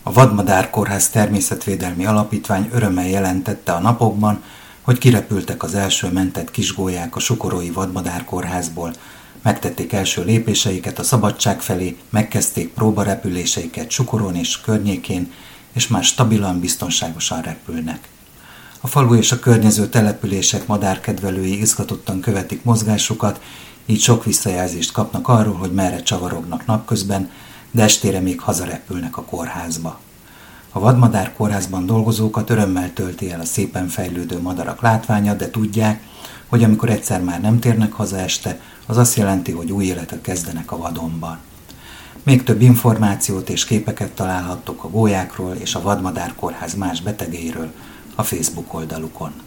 A Vadmadár Kórház Természetvédelmi Alapítvány örömmel jelentette a napokban, hogy kirepültek az első mentett kisgólyák a Sukorói Vadmadár Kórházból, megtették első lépéseiket a szabadság felé, megkezdték próbarepüléseiket Sukoron és környékén, és már stabilan, biztonságosan repülnek. A falu és a környező települések madárkedvelői izgatottan követik mozgásukat, így sok visszajelzést kapnak arról, hogy merre csavarognak napközben, de estére még hazarepülnek a kórházba. A Vadmadár Kórházban dolgozókat örömmel tölti el a szépen fejlődő madarak látványa, de tudják, hogy amikor egyszer már nem térnek haza este, az azt jelenti, hogy új életet kezdenek a vadonban. Még több információt és képeket találhattok a gólyákról és a Vadmadár Kórház más betegeiről a Facebook oldalukon.